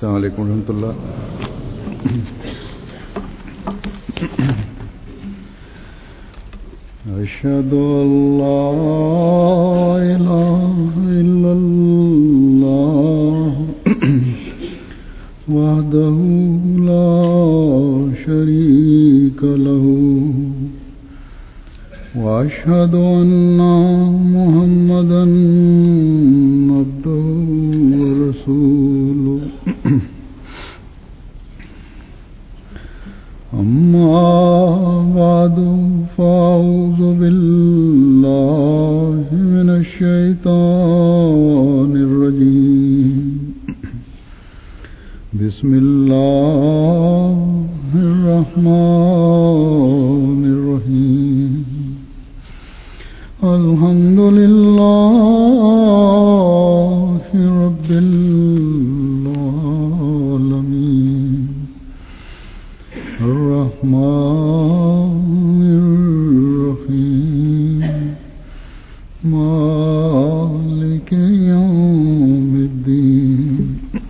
السلام علیکم ورحمۃ اللہ. اشہد ان لا الہ الا اللہ وحدہ لا شریک لہ واشہد ان محمدا عبدہ ورسولہ. اما بعد فاعوذ باللہ من الشیطان الرجیم. بسم اللہ الرحمن الرحیم. الحمد للہ رب العالمین الرحمن الرحیم مالک یوم الدین.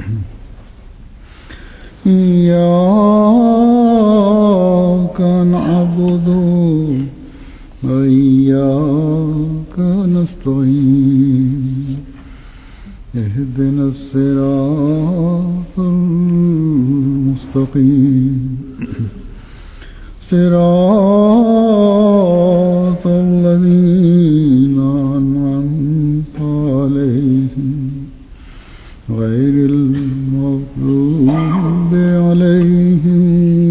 ایاک نعبد وإياك نستعين اهدنا الصراط المستقيم صراط الذين أنعمت عليهم غير المغضوب عليهم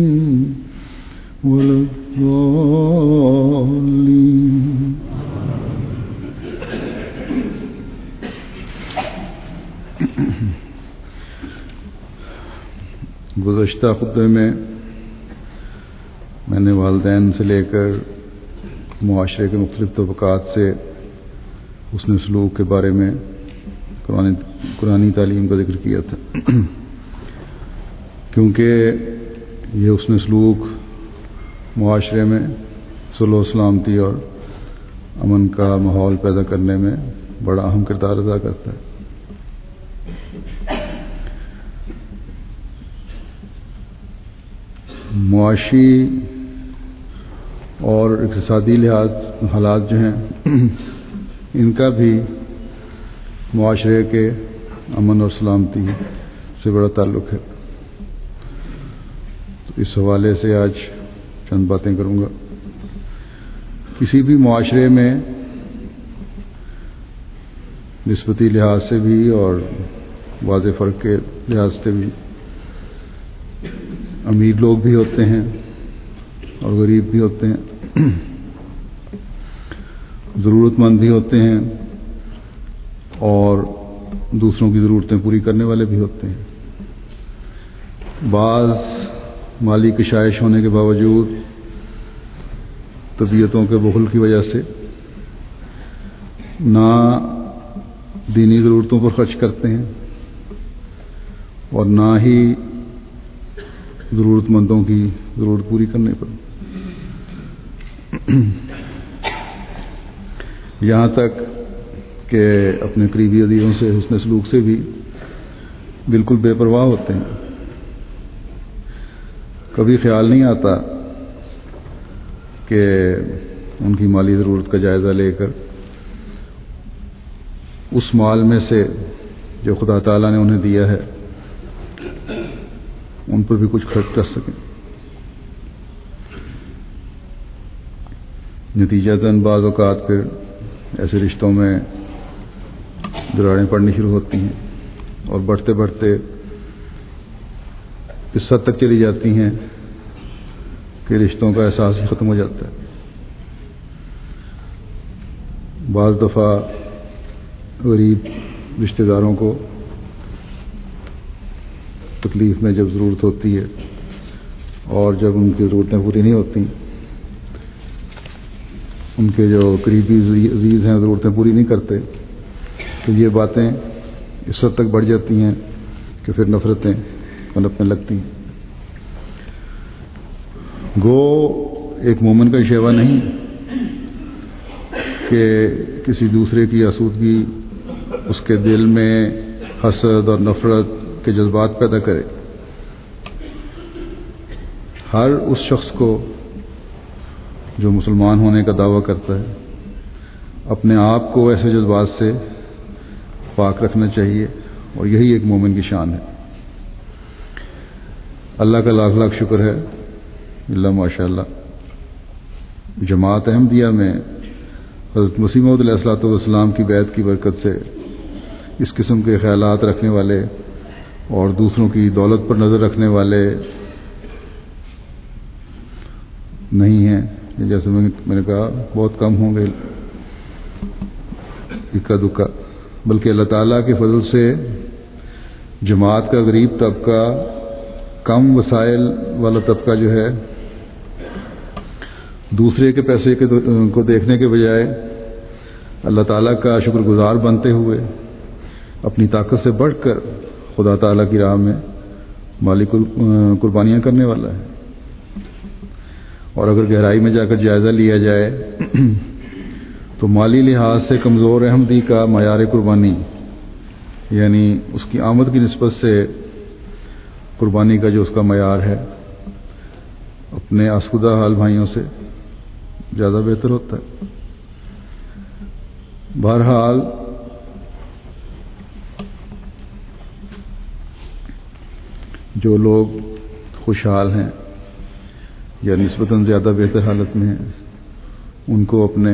ولا گزشتہ خطبے میں نے والدین سے لے کر معاشرے کے مختلف طبقات سے حسن سلوک کے بارے میں قرآنی تعلیم کا ذکر کیا تھا، کیونکہ یہ حسن سلوک معاشرے میں صلح و سلامتی اور امن کا ماحول پیدا کرنے میں بڑا اہم کردار ادا کرتا ہے. معاشی اور اقتصادی حالات جو ہیں ان کا بھی معاشرے کے امن اور سلامتی سے بڑا تعلق ہے. تو اس حوالے سے آج چند باتیں کروں گا. کسی بھی معاشرے میں نسبتی لحاظ سے بھی اور واضح فرق کے لحاظ سے بھی امیر لوگ بھی ہوتے ہیں اور غریب بھی ہوتے ہیں، ضرورت مند بھی ہوتے ہیں اور دوسروں کی ضرورتیں پوری کرنے والے بھی ہوتے ہیں. بعض مالی کشائش ہونے کے باوجود طبیعتوں کے بخل کی وجہ سے نہ دینی ضرورتوں پر خرچ کرتے ہیں اور نہ ہی ضرورت مندوں کی ضرورت پوری کرنے پر، یہاں تک کہ اپنے قریبی عزیزوں سے حسن سلوک سے بھی بالکل بے پرواہ ہوتے ہیں. کبھی خیال نہیں آتا کہ ان کی مالی ضرورت کا جائزہ لے کر اس مال میں سے جو خدا تعالیٰ نے انہیں دیا ہے ان پر بھی کچھ خرچ کر سکیں. نتیجتاً بعض اوقات پھر ایسے رشتوں میں دراڑیں پڑنی شروع ہوتی ہیں اور بڑھتے بڑھتے اس حد تک چلی جاتی ہیں کہ رشتوں کا احساس ہی ختم ہو جاتا ہے. بعض دفعہ غریب رشتہ داروں کو تکلیف میں جب ضرورت ہوتی ہے اور جب ان کی ضرورتیں پوری نہیں ہوتی، ان کے جو قریبی عزیز ہیں ضرورتیں پوری نہیں کرتے، تو یہ باتیں اس حد تک بڑھ جاتی ہیں کہ پھر نفرتیں پنپنے لگتی ہیں. گو ایک مومن کا شیوا نہیں کہ کسی دوسرے کی آسودگی اس کے دل میں حسد اور نفرت کے جذبات پیدا کرے. ہر اس شخص کو جو مسلمان ہونے کا دعویٰ کرتا ہے اپنے آپ کو ایسے جذبات سے پاک رکھنا چاہیے، اور یہی ایک مومن کی شان ہے. اللہ کا لاکھ لاکھ شکر ہے، اللہ ماشاء اللہ، جماعت احمدیہ میں حضرت مسیح موعود علیہ الصلوۃ والسلام کی بیعت کی برکت سے اس قسم کے خیالات رکھنے والے اور دوسروں کی دولت پر نظر رکھنے والے نہیں ہیں. جیسے میں نے کہا بہت کم ہوں گے اکا دکا، بلکہ اللہ تعالیٰ کے فضل سے جماعت کا غریب طبقہ، کم وسائل والا طبقہ جو ہے، دوسرے کے پیسے کو دیکھنے کے بجائے اللہ تعالیٰ کا شکر گزار بنتے ہوئے اپنی طاقت سے بڑھ کر خدا تعالیٰ کی راہ میں مالی قربانیاں کرنے والا ہے. اور اگر گہرائی میں جا کر جائزہ لیا جائے تو مالی لحاظ سے کمزور احمدی کا معیار قربانی، یعنی اس کی آمد کی نسبت سے قربانی کا جو اس کا معیار ہے، اپنے آسودہ حال بھائیوں سے زیادہ بہتر ہوتا ہے. بہرحال جو لوگ خوشحال ہیں یا نسبتاً زیادہ بہتر حالت میں ہیں، ان کو اپنے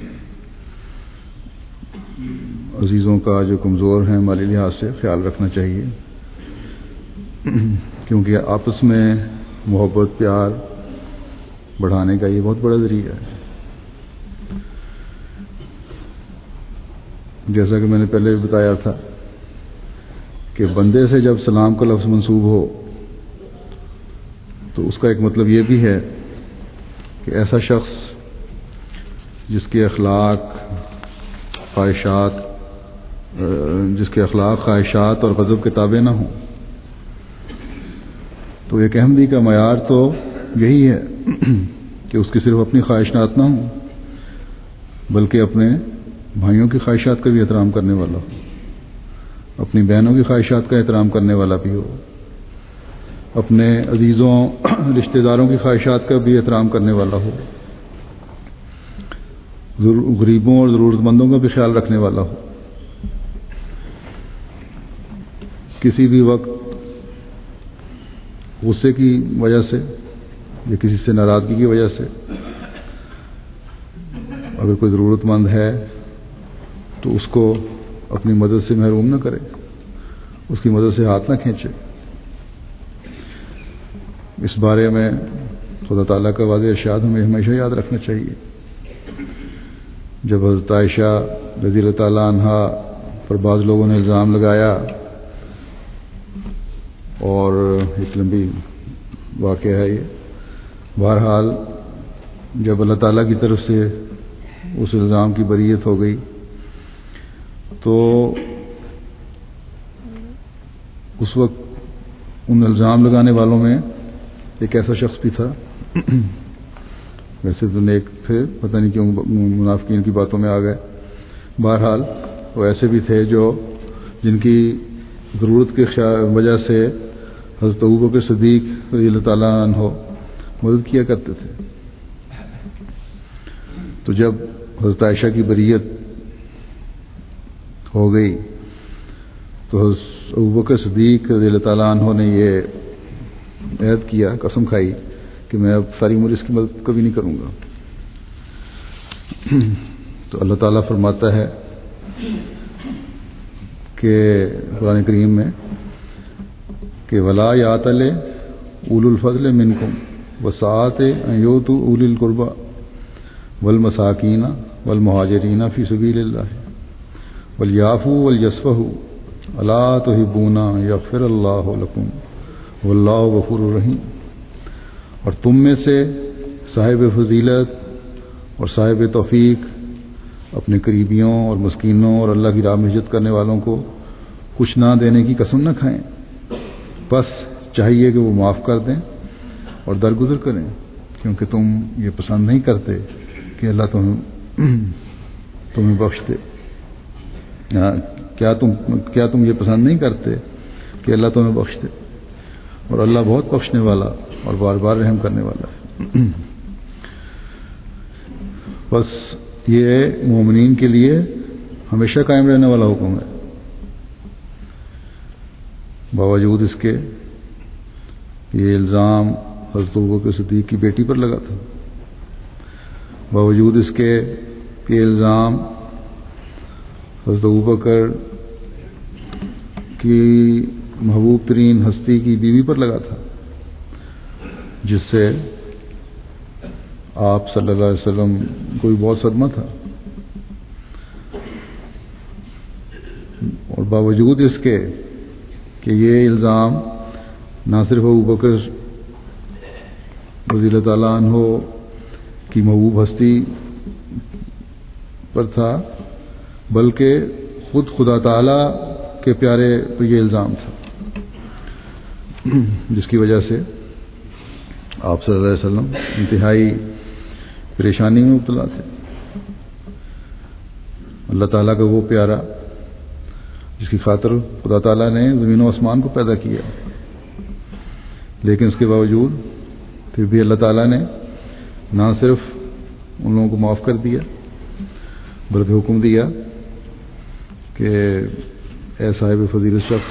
عزیزوں کا جو کمزور ہیں مالی لحاظ سے خیال رکھنا چاہیے، کیونکہ آپس میں محبت پیار بڑھانے کا یہ بہت بڑا ذریعہ ہے. جیسا کہ میں نے پہلے بھی بتایا تھا کہ بندے سے جب سلام کا لفظ منسوب ہو تو اس کا ایک مطلب یہ بھی ہے کہ ایسا شخص جس کے اخلاق خواہشات اور غضب کے تابع نہ ہوں. تو ایک احمدی کا معیار تو یہی ہے کہ اس کی صرف اپنی خواہشات نہ ہوں، بلکہ اپنے بھائیوں کی خواہشات کا بھی احترام کرنے والا ہو، اپنی بہنوں کی خواہشات کا احترام کرنے والا بھی ہو، اپنے عزیزوں رشتہ داروں کی خواہشات کا بھی احترام کرنے والا ہو، غریبوں اور ضرورت مندوں کا بھی خیال رکھنے والا ہو. کسی بھی وقت غصے کی وجہ سے یا کسی سے ناراضگی کی وجہ سے اگر کوئی ضرورت مند ہے تو اس کو اپنی مدد سے محروم نہ کرے، اس کی مدد سے ہاتھ نہ کھینچے. اس بارے میں خدا تعالیٰ کا واضح ارشاد ہمیں ہمیشہ یاد رکھنا چاہیے. جب حضرت عائشہ رضی اللہ تعالیٰ عنہا پر بعض لوگوں نے الزام لگایا، اور ایک لمبی واقعہ ہے یہ، بہرحال جب اللہ تعالیٰ کی طرف سے اس الزام کی بریت ہو گئی تو اس وقت ان الزام لگانے والوں میں ایک ایسا شخص بھی تھا، ویسے تو نیک تھے، پتہ نہیں کیوں منافقین کی باتوں میں آ گئے. بہرحال وہ ایسے بھی تھے جن کی ضرورت کی وجہ سے حضرت ابوبکر صدیق رضی اللہ تعالیٰ عنہ مدد کیا کرتے تھے. تو جب حضرت عائشہ کی بریت ہو گئی تو حضرت ابوبکر صدیق رضی اللہ تعالیٰ عنہ نے یہ عہد کیا، قسم کھائی کہ میں اب ساری عمر اس کی مدد کبھی نہیں کروں گا. تو اللہ تعالیٰ فرماتا ہے کہ قرآن کریم میں کہ ولا یاتل اولو الفضل منکم وسعۃ ان یؤتوا اولی القربى والمساکین والمہاجرین فی سبیل اللہ ولیعفوا ولیصفحوا الا تحبون یغفر اللہ لکم واللہ غفور رحیم. اور تم میں سے صاحب فضیلت اور صاحب توفیق اپنے قریبیوں اور مسکینوں اور اللہ کی راہ میں ہجرت کرنے والوں کو کچھ نہ دینے کی قسم نہ کھائیں، بس چاہیے کہ وہ معاف کر دیں اور درگزر کریں، کیونکہ تم یہ پسند نہیں کرتے کہ اللہ تمہیں بخش دے. کیا تم یہ پسند نہیں کرتے کہ اللہ تمہیں بخش دے، اور اللہ بہت بخشنے والا اور بار بار رحم کرنے والا ہے۔ بس یہ مومنین کے لیے ہمیشہ قائم رہنے والا حکم ہے، باوجود اس کے یہ الزام حضرت ابوبکر صدیق کی بیٹی پر لگا تھا، باوجود اس کے یہ الزام حضرت ابوبکر کی محبوب ترین ہستی کی بیوی پر لگا تھا، جس سے آپ صلی اللہ علیہ وسلم کو بھی بہت صدمہ تھا، اور باوجود اس کے کہ یہ الزام نہ صرف ابوبکر رضی اللہ تعالیٰ عنہ کی محبوب ہستی پر تھا، بلکہ خود خدا تعالیٰ کے پیارے پر یہ الزام تھا، جس کی وجہ سے آپ صلی اللہ علیہ وسلم انتہائی پریشانی میں مبتلا تھے۔ اللہ تعالیٰ کا وہ پیارا جس کی خاطر خدا تعالیٰ نے زمین و آسمان کو پیدا کیا، لیکن اس کے باوجود پھر بھی اللہ تعالیٰ نے نہ صرف ان لوگوں کو معاف کر دیا بلکہ حکم دیا کہ اے صاحب فضیلت شخص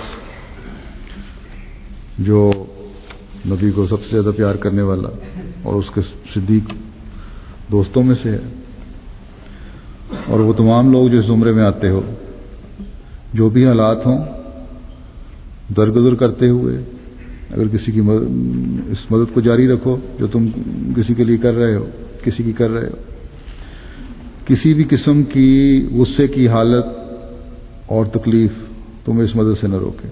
جو نبی کو سب سے زیادہ پیار کرنے والا اور اس کے صدیق دوستوں میں سے ہے، اور وہ تمام لوگ جو اس زمرے میں آتے ہو، جو بھی حالات ہوں درگزر کرتے ہوئے اگر کسی کی اس مدد کو جاری رکھو جو تم کسی کے لیے کر رہے ہو، کسی کی کر رہے ہو، کسی بھی قسم کی غصے کی حالت اور تکلیف تمہیں اس مدد سے نہ روکے۔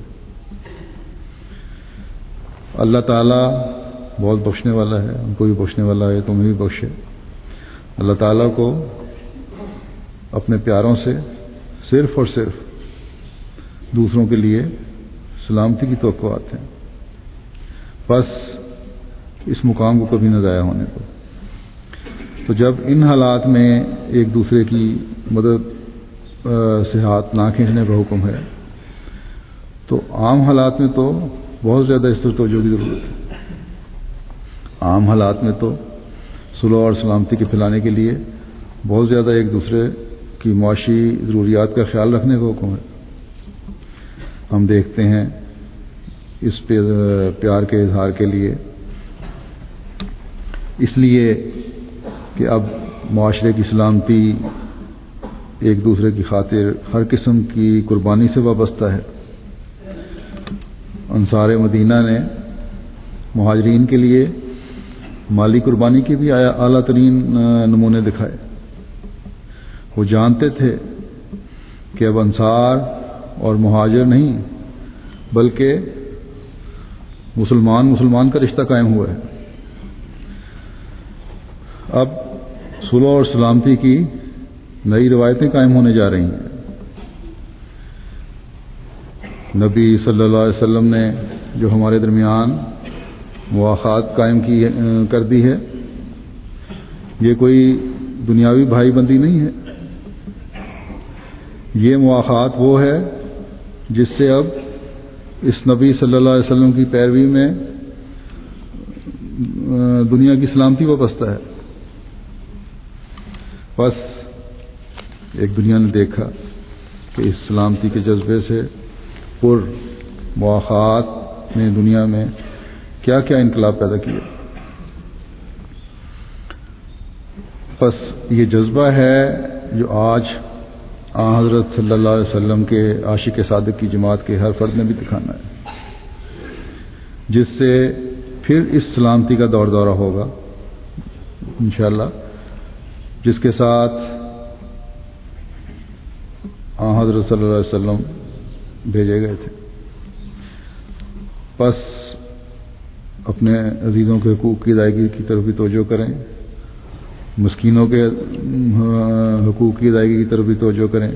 اللہ تعالیٰ بہت بخشنے والا ہے، ہم کو بھی بخشنے والا ہے، تمہیں بھی بخشے۔ اللہ تعالیٰ کو اپنے پیاروں سے صرف اور صرف دوسروں کے لیے سلامتی کی توقعات ہیں، بس اس مقام کو کبھی نہ ضائع ہونے دو۔ تو جب ان حالات میں ایک دوسرے کی مدد سے ہاتھ نہ کھینچنے کا حکم ہے، تو عام حالات میں تو بہت زیادہ اس پر توجہ کی ضرورت ہے۔ عام حالات میں تو صلح اور سلامتی کے پھیلانے کے لیے بہت زیادہ ایک دوسرے کی معاشی ضروریات کا خیال رکھنے کا حکم ہے۔ ہم دیکھتے ہیں اس پیار کے اظہار کے لیے، اس لیے کہ اب معاشرے کی سلامتی ایک دوسرے کی خاطر ہر قسم کی قربانی سے وابستہ ہے۔ انصار مدینہ نے مہاجرین کے لیے مالی قربانی کے بھی اعلیٰ ترین نمونے دکھائے۔ وہ جانتے تھے کہ اب انصار اور مہاجر نہیں بلکہ مسلمان کا رشتہ قائم ہوا ہے۔ اب صلح اور سلامتی کی نئی روایتیں قائم ہونے جا رہی ہیں۔ نبی صلی اللہ علیہ وسلم نے جو ہمارے درمیان مواخات قائم کر دی ہے، یہ کوئی دنیاوی بھائی بندی نہیں ہے، یہ مواخات وہ ہے جس سے اب اس نبی صلی اللہ علیہ وسلم کی پیروی میں دنیا کی سلامتی وابستہ ہے۔ بس ایک دنیا نے دیکھا کہ اس سلامتی کے جذبے سے پر مواخات نے دنیا میں کیا کیا انقلاب پیدا کیا۔ بس یہ جذبہ ہے جو آج حضرت صلی اللہ علیہ وسلم کے عاشق صادق کی جماعت کے ہر فرد نے بھی دکھانا ہے، جس سے پھر اس سلامتی کا دورہ ہوگا انشاءاللہ، جس کے ساتھ حضرت صلی اللہ علیہ وسلم بھیجے گئے تھے۔ بس اپنے عزیزوں کے حقوق کی ادائیگی کی طرف بھی توجہ کریں، مسکینوں کے حقوق کی ادائیگی کی طرف بھی توجہ کریں۔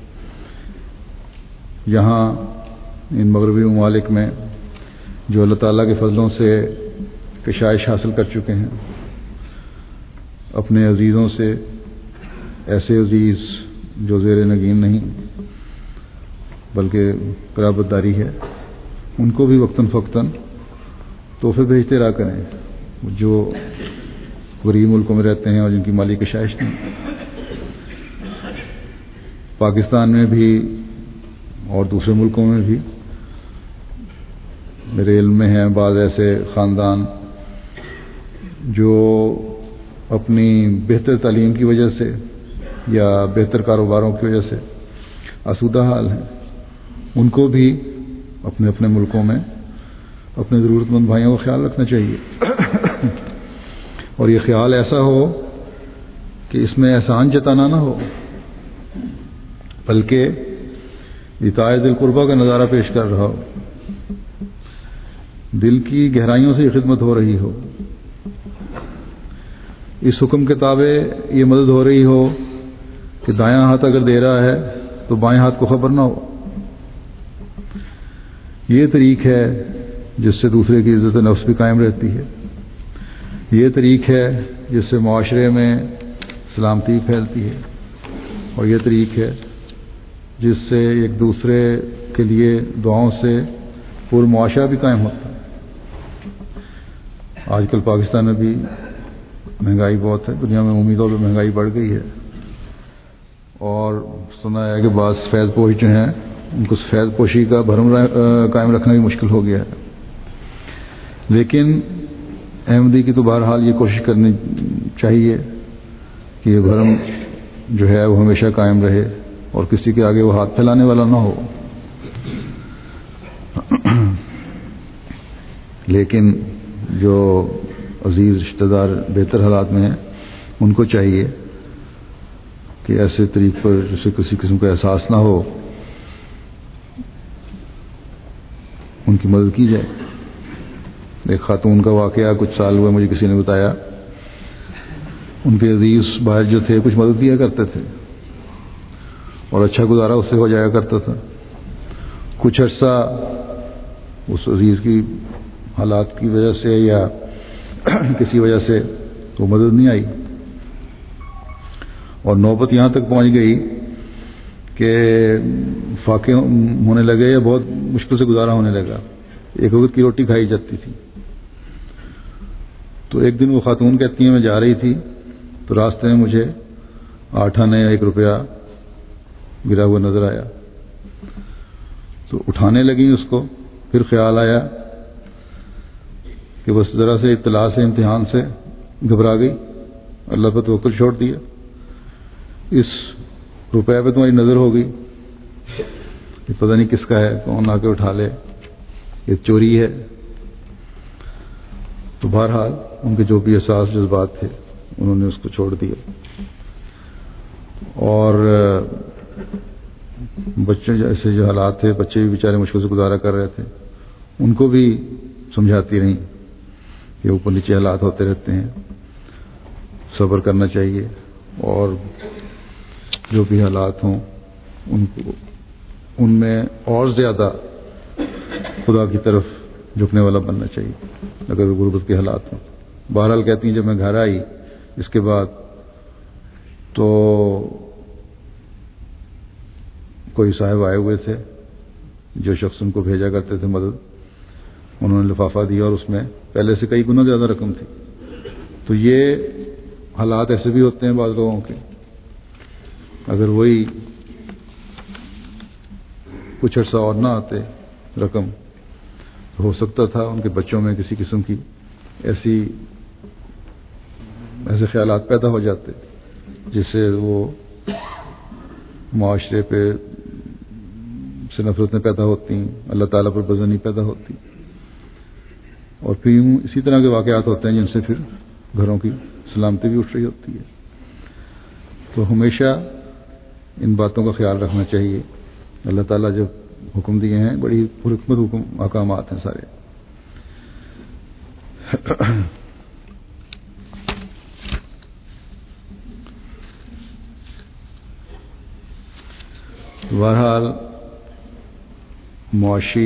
یہاں ان مغربی ممالک میں جو اللہ تعالیٰ کے فضلوں سے کشائش حاصل کر چکے ہیں، اپنے عزیزوں سے، ایسے عزیز جو زیر نگین نہیں بلکہ قرابت داری ہے، ان کو بھی وقتاً فوقتاً تحفے بھیجتے رہا کریں، جو غریب ملکوں میں رہتے ہیں اور جن کی مالی کشائش نہیں۔ پاکستان میں بھی اور دوسرے ملکوں میں بھی میرے علم میں ہیں بعض ایسے خاندان جو اپنی بہتر تعلیم کی وجہ سے یا بہتر کاروباروں کی وجہ سے آسودہ حال ہیں۔ ان کو بھی اپنے اپنے ملکوں میں اپنے ضرورت مند بھائیوں کا خیال رکھنا چاہیے، اور یہ خیال ایسا ہو کہ اس میں احسان جتانا نہ ہو، بلکہ اطاعت ذی القربیٰ کا نظارہ پیش کر رہا ہو، دل کی گہرائیوں سے یہ خدمت ہو رہی ہو، اس حکم کے تابع یہ مدد ہو رہی ہو کہ دایاں ہاتھ اگر دے رہا ہے تو بائیں ہاتھ کو خبر نہ ہو۔ یہ طریق ہے جس سے دوسرے کی عزت نفس بھی قائم رہتی ہے، یہ طریق ہے جس سے معاشرے میں سلامتی پھیلتی ہے، اور یہ طریق ہے جس سے ایک دوسرے کے لیے دعاؤں سے پور معاشرہ بھی قائم ہوتا ہے۔ آج کل پاکستان میں بھی مہنگائی بہت ہے، دنیا میں عمومی طور پہ مہنگائی بڑھ گئی ہے، اور سنا ہے کہ بعض فیض پوش جو ہیں ان کو فیض پوشی کا بھرم قائم رکھنا بھی مشکل ہو گیا ہے۔ لیکن احمدی کی تو بہرحال یہ کوشش کرنی چاہیے کہ یہ بھرم جو ہے وہ ہمیشہ قائم رہے اور کسی کے آگے وہ ہاتھ پھیلانے والا نہ ہو۔ لیکن جو عزیز رشتہ دار بہتر حالات میں ہیں ان کو چاہیے کہ ایسے طریق پر جسے کسی قسم کا احساس نہ ہو ان کی مدد کی جائے۔ ایک خاتون کا واقعہ کچھ سال ہوئے مجھے کسی نے بتایا، ان کے عزیز باہر جو تھے کچھ مدد کیا کرتے تھے اور اچھا گزارا اس سے ہو جایا کرتا تھا۔ کچھ عرصہ اس عزیز کی حالات کی وجہ سے یا کسی وجہ سے وہ مدد نہیں آئی، اور نوبت یہاں تک پہنچ گئی کہ فاقے ہونے لگے یا بہت مشکل سے گزارا ہونے لگا، ایک وقت کی روٹی کھائی جاتی تھی۔ تو ایک دن وہ خاتون کہتی ہیں میں جا رہی تھی تو راستے میں مجھے 8 آنے یا 1 روپیہ گرا ہوا نظر آیا، تو اٹھانے لگی اس کو، پھر خیال آیا کہ بس ذرا سے اطلاع سے امتحان سے گھبرا گئی، اللہ پر توکل چھوڑ دیا، اس روپے پہ تمہاری نظر ہو گئی، یہ پتہ نہیں کس کا ہے، کون آ کے اٹھا لے، یہ چوری ہے۔ تو بہرحال ان کے جو بھی احساس جذبات تھے انہوں نے اس کو چھوڑ دیا، اور بچے جیسے جو حالات تھے، بچے بھی بیچارے مشکل سے گزارا کر رہے تھے، ان کو بھی سمجھاتی رہیں کہ اوپر نیچے حالات ہوتے رہتے ہیں، صبر کرنا چاہیے، اور جو بھی حالات ہوں ان میں اور زیادہ خدا کی طرف جھکنے والا بننا چاہیے اگر غربت کے حالات ہوں۔ بہرحال کہتی ہیں جب میں گھر آئی اس کے بعد تو کوئی صاحب آئے ہوئے تھے جو شخص ان کو بھیجا کرتے تھے مدد، انہوں نے لفافہ دیا اور اس میں پہلے سے کئی گنا زیادہ رقم تھی۔ تو یہ حالات ایسے بھی ہوتے ہیں بعض لوگوں کے، اگر وہی کچھ عرصہ اور نہ آتے رقم تو ہو سکتا تھا ان کے بچوں میں کسی قسم کی ایسے خیالات پیدا ہو جاتے جس سے وہ معاشرے پہ سے نفرتیں پیدا ہوتی، اللہ تعالیٰ پر بزنی پیدا ہوتی، اور پھر یوں اسی طرح کے واقعات ہوتے ہیں جن سے پھر گھروں کی سلامتی بھی اٹھ رہی ہوتی ہے۔ تو ہمیشہ ان باتوں کا خیال رکھنا چاہیے۔ اللہ تعالیٰ جب حکم دیے ہیں بڑی پرحکمت حکم احکامات ہیں سارے۔ بہرحال معاشی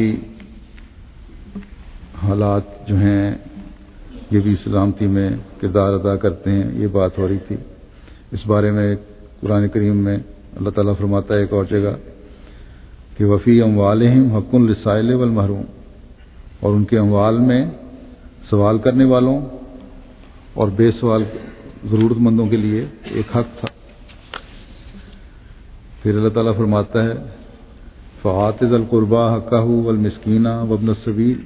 حالات جو ہیں یہ بھی سلامتی میں کردار ادا کرتے ہیں، یہ بات ہو رہی تھی۔ اس بارے میں قرآن کریم میں اللہ تعالیٰ فرماتا ہے ایک اور جگہ کہ وفی اموالہم حق للسائل والمحروم، اور ان کے اموال میں سوال کرنے والوں اور بے سوال ضرورت مندوں کے لیے ایک حق تھا۔ پھر اللہ تعالیٰ فرماتا ہے فآت ذی القربى حقہ والمسکین وابن السبیل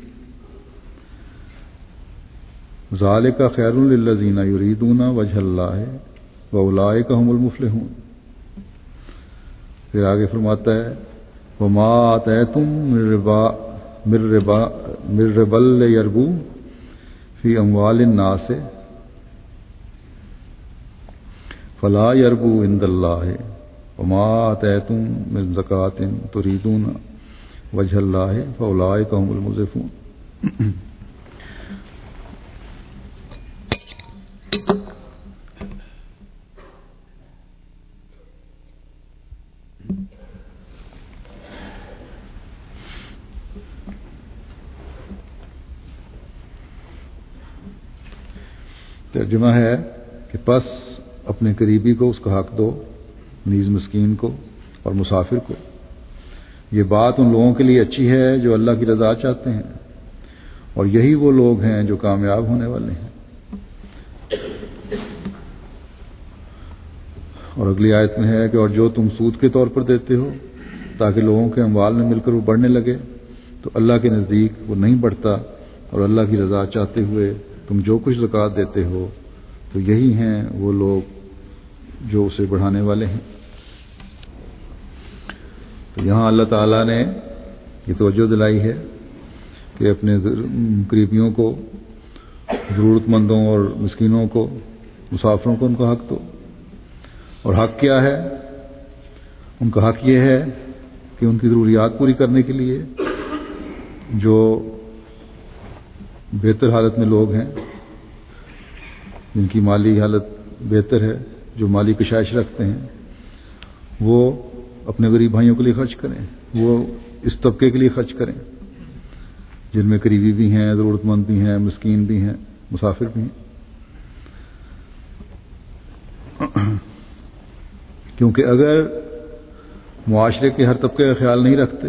ذالک خیر للذین یریدون وجہ اللہ واولئک هم المفلحون۔ پھر آگے فرماتا ہے وما آتیتم من ربا لیربو فی اموال الناس فلا یربو عند اللہ وما آتیتم من زکاۃ تریدون وجہ اللہ فاولئک هم المضعفون۔ ترجمہ ہے کہ پس اپنے قریبی کو اس کا حق دو، نیز مسکین کو اور مسافر کو۔ یہ بات ان لوگوں کے لیے اچھی ہے جو اللہ کی رضا چاہتے ہیں، اور یہی وہ لوگ ہیں جو کامیاب ہونے والے ہیں۔ اور اگلی آیت میں ہے کہ اور جو تم سود کے طور پر دیتے ہو تاکہ لوگوں کے اموال میں مل کر وہ بڑھنے لگے، تو اللہ کے نزدیک وہ نہیں بڑھتا، اور اللہ کی رضا چاہتے ہوئے تم جو کچھ زکوٰۃ دیتے ہو تو یہی ہیں وہ لوگ جو اسے بڑھانے والے ہیں۔ تو یہاں اللہ تعالیٰ نے یہ توجہ دلائی ہے کہ اپنے قریبیوں کو، ضرورت مندوں اور مسکینوں کو، مسافروں کو ان کا حق دو۔ اور حق کیا ہے؟ ان کا حق یہ ہے کہ ان کی ضروریات پوری کرنے کے لیے جو بہتر حالت میں لوگ ہیں، جن کی مالی حالت بہتر ہے، جو مالی کشائش رکھتے ہیں، وہ اپنے غریب بھائیوں کے لیے خرچ کریں، وہ اس طبقے کے لیے خرچ کریں جن میں قریبی بھی ہیں، ضرورت مند بھی ہیں، مسکین بھی ہیں، مسافر بھی ہیں۔ کیونکہ اگر معاشرے کے ہر طبقے کا خیال نہیں رکھتے،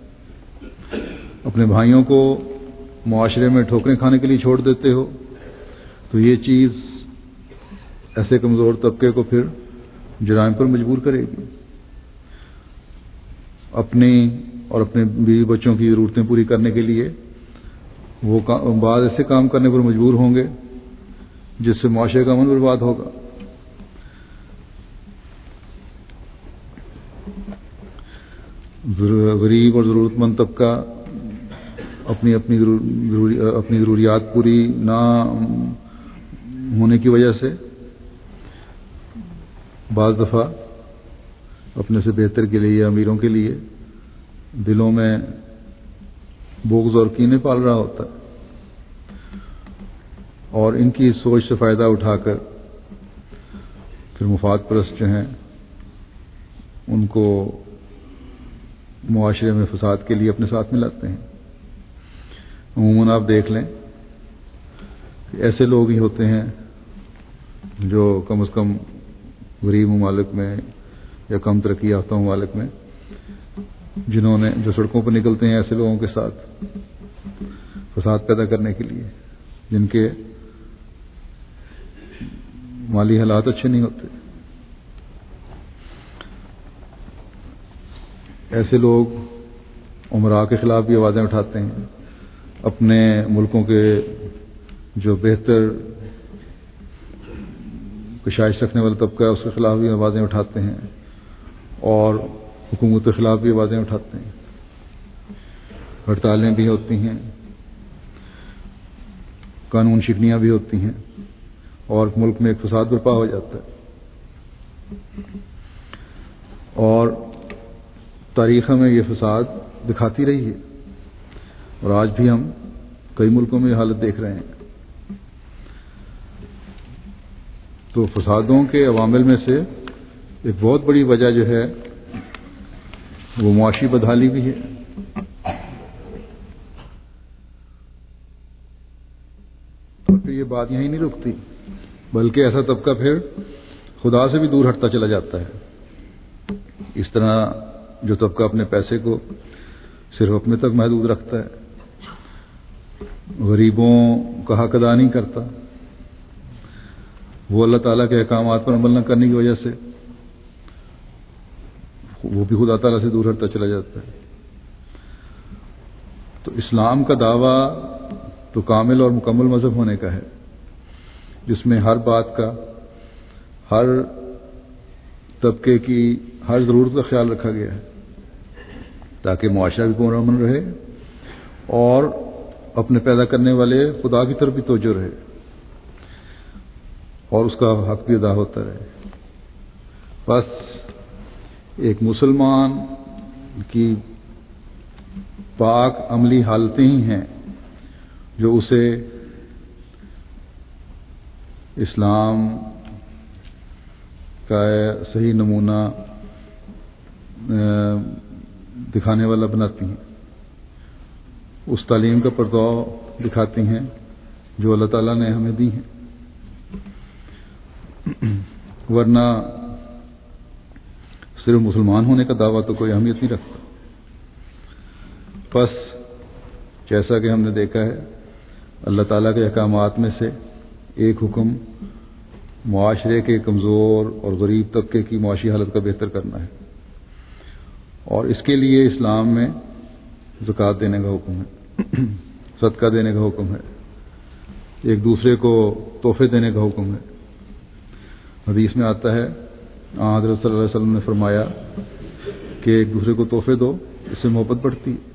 اپنے بھائیوں کو معاشرے میں ٹھوکریں کھانے کے لیے چھوڑ دیتے ہو، تو یہ چیز ایسے کمزور طبقے کو پھر جرائم پر مجبور کرے گی۔ اپنی اور اپنے بیوی بچوں کی ضرورتیں پوری کرنے کے لیے وہ بعض ایسے کام کرنے پر مجبور ہوں گے جس سے معاشرے کا امن برباد ہوگا۔ غریب اور ضرورت مند طبقہ اپنی ضروریات پوری نہ ہونے کی وجہ سے بعض دفعہ اپنے سے بہتر کے لیے یا امیروں کے لیے دلوں میں بغض اور کینے پال رہا ہوتا ہے، اور ان کی سوچ سے فائدہ اٹھا کر پھر مفاد پرست جو ہیں ان کو معاشرے میں فساد کے لیے اپنے ساتھ ملاتے ہیں۔ عموماً آپ دیکھ لیں کہ ایسے لوگ ہی ہوتے ہیں جو کم از کم غریب ممالک میں یا کم ترقی یافتہ ممالک میں جو سڑکوں پر نکلتے ہیں ایسے لوگوں کے ساتھ فساد پیدا کرنے کے لیے، جن کے مالی حالات اچھے نہیں ہوتے۔ ایسے لوگ عمراء کے خلاف بھی آوازیں اٹھاتے ہیں، اپنے ملکوں کے جو بہتر کشائش رکھنے والا طبقہ ہے اس کے خلاف بھی آوازیں اٹھاتے ہیں، اور حکومت کے خلاف بھی آوازیں اٹھاتے ہیں۔ ہڑتالیں بھی ہوتی ہیں، قانون شکنیاں بھی ہوتی ہیں، اور ملک میں ایک فساد برپا ہو جاتا ہے۔ اور تاریخ میں یہ فساد دکھاتی رہی ہے، اور آج بھی ہم کئی ملکوں میں یہ حالت دیکھ رہے ہیں۔ تو فسادوں کے عوامل میں سے ایک بہت بڑی وجہ جو ہے وہ معاشی بدحالی بھی ہے۔ اور پھر یہ بات یہیں نہیں رکتی، بلکہ ایسا طبقہ پھر خدا سے بھی دور ہٹتا چلا جاتا ہے۔ اس طرح جو طبقہ اپنے پیسے کو صرف اپنے تک محدود رکھتا ہے غریبوں کا حق ادا نہیں کرتا، وہ اللہ تعالیٰ کے احکامات پر عمل نہ کرنے کی وجہ سے وہ بھی خدا تعالیٰ سے دور ہٹتا چلا جاتا ہے۔ تو اسلام کا دعویٰ تو کامل اور مکمل مذہب ہونے کا ہے، جس میں ہر بات کا، ہر طبقے کی ہر ضرورت کا خیال رکھا گیا ہے، تاکہ معاشرہ بھی پرامن رہے اور اپنے پیدا کرنے والے خدا کی طرف بھی توجہ رہے اور اس کا حق بھی ادا ہوتا رہے۔ بس ایک مسلمان کی پاک عملی حالتیں ہی ہیں جو اسے اسلام کا صحیح نمونہ دکھانے والا بناتی ہیں، اس تعلیم کا پرتو دکھاتی ہیں جو اللہ تعالیٰ نے ہمیں دی ہیں، ورنہ صرف مسلمان ہونے کا دعویٰ تو کوئی اہمیت نہیں رکھتا۔ بس جیسا کہ ہم نے دیکھا ہے، اللہ تعالیٰ کے احکامات میں سے ایک حکم معاشرے کے کمزور اور غریب طبقے کی معاشی حالت کا بہتر کرنا ہے، اور اس کے لیے اسلام میں زکوٰۃ دینے کا حکم ہے، صدقہ دینے کا حکم ہے، ایک دوسرے کو تحفے دینے کا حکم ہے۔ حدیث میں آتا ہے، حضرت صلی اللہ علیہ وسلم نے فرمایا کہ ایک دوسرے کو تحفے دو، اس سے محبت بڑھتی ہے۔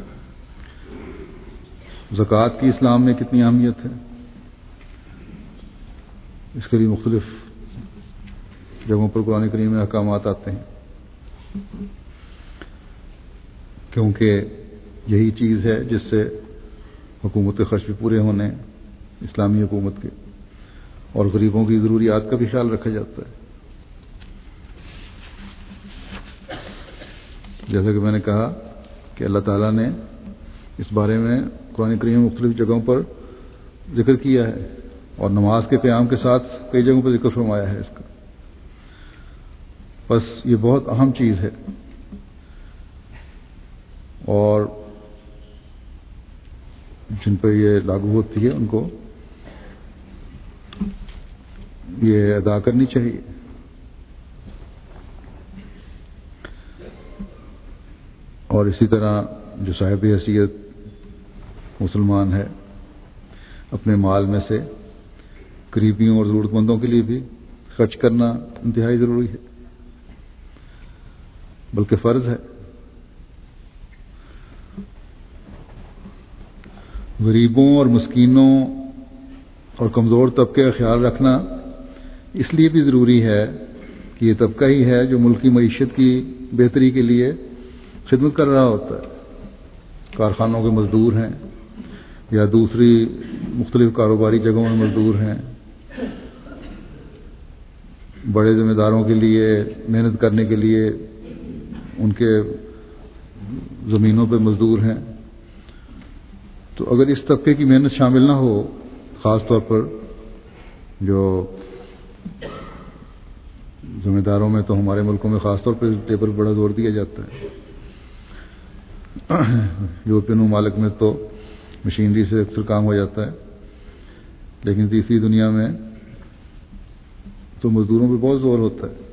زکوٰۃ کی اسلام میں کتنی اہمیت ہے، اس کے بھی مختلف جگہوں پر قرآن کریم میں احکامات آتے ہیں، کیونکہ یہی چیز ہے جس سے حکومت خرچ بھی پورے ہونے اسلامی حکومت کے، اور غریبوں کی ضروریات کا بھی خیال رکھا جاتا ہے۔ جیسا کہ میں نے کہا کہ اللہ تعالیٰ نے اس بارے میں قرآن کریم میں مختلف جگہوں پر ذکر کیا ہے، اور نماز کے قیام کے ساتھ کئی جگہوں پر ذکر فرمایا ہے اس کا۔ بس یہ بہت اہم چیز ہے، اور جن پر یہ لاگو ہوتی ہے ان کو یہ ادا کرنی چاہیے۔ اور اسی طرح جو صاحب حیثیت مسلمان ہے، اپنے مال میں سے غریبیوں اور ضرورت مندوں کے لیے بھی خرچ کرنا انتہائی ضروری ہے، بلکہ فرض ہے۔ غریبوں اور مسکینوں اور کمزور طبقے کا خیال رکھنا اس لیے بھی ضروری ہے کہ یہ طبقہ ہی ہے جو ملکی معیشت کی بہتری کے لیے خدمت کر رہا ہوتا ہے۔ کارخانوں کے مزدور ہیں یا دوسری مختلف کاروباری جگہوں میں مزدور ہیں، بڑے ذمہ داروں کے لیے محنت کرنے کے لیے ان کے زمینوں پہ مزدور ہیں۔ تو اگر اس طبقے کی محنت شامل نہ ہو، خاص طور پر جو ذمہ داروں میں، تو ہمارے ملکوں میں خاص طور پہ لیبر بڑا زور دیا جاتا ہے۔ یورپین ممالک میں تو مشینری سے اکثر کام ہو جاتا ہے، لیکن تیسری دنیا میں تو مزدوروں پہ بہت زور ہوتا ہے۔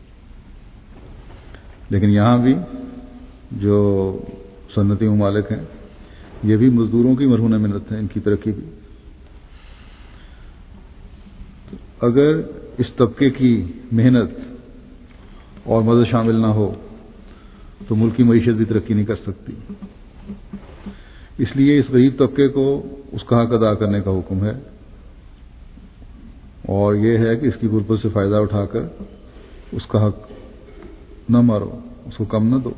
لیکن یہاں بھی جو صنعتی ممالک ہیں، یہ بھی مزدوروں کی مرہون محنت ہے، ان کی ترقی بھی۔ اگر اس طبقے کی محنت اور مدد شامل نہ ہو تو ملک کی معیشت بھی ترقی نہیں کر سکتی۔ اس لیے اس غریب طبقے کو اس کا حق ادا کرنے کا حکم ہے، اور یہ ہے کہ اس کی غربت سے فائدہ اٹھا کر اس کا حق نہ مارو، اس کو کم نہ دو۔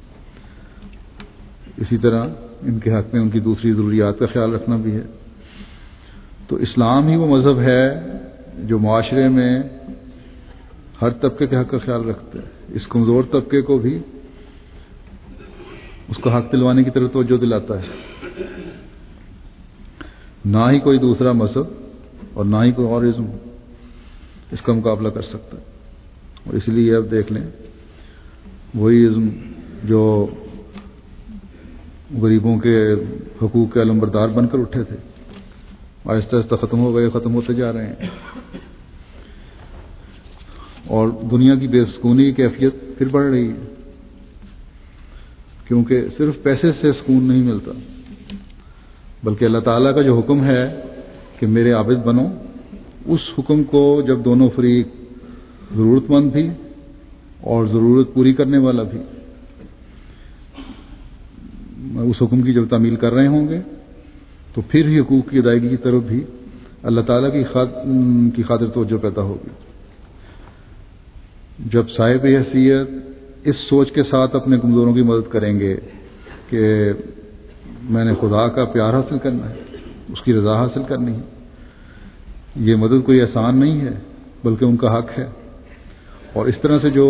اسی طرح ان کے حق میں ان کی دوسری ضروریات کا خیال رکھنا بھی ہے۔ تو اسلام ہی وہ مذہب ہے جو معاشرے میں ہر طبقے کے حق کا خیال رکھتا ہے، اس کمزور طبقے کو بھی اس کا حق دلوانے کی طرف توجہ دلاتا ہے۔ نہ ہی کوئی دوسرا مذہب اور نہ ہی کوئی اور ازم اس کا مقابلہ کر سکتا ہے۔ اور اس لیے اب دیکھ لیں، وہی ازم جو غریبوں کے حقوق کے علمبردار بن کر اٹھے تھے، آہستہ آہستہ ختم ہو گئے، ختم ہوتے جا رہے ہیں، اور دنیا کی بے سکونی کی کیفیت پھر بڑھ رہی ہے، کیونکہ صرف پیسے سے سکون نہیں ملتا، بلکہ اللہ تعالیٰ کا جو حکم ہے کہ میرے عابد بنو، اس حکم کو جب دونوں فریق، ضرورت مند بھی اور ضرورت پوری کرنے والا بھی، اس حکم کی جب تعمیل کر رہے ہوں گے تو پھر ہی حقوق کی ادائیگی کی طرف بھی اللہ تعالیٰ کی خاطر توجہ پیدا ہوگی۔ جب صاحب حیثیت اس سوچ کے ساتھ اپنے کمزوروں کی مدد کریں گے کہ میں نے خدا کا پیار حاصل کرنا ہے، اس کی رضا حاصل کرنی ہے، یہ مدد کوئی احسان نہیں ہے بلکہ ان کا حق ہے، اور اس طرح سے جو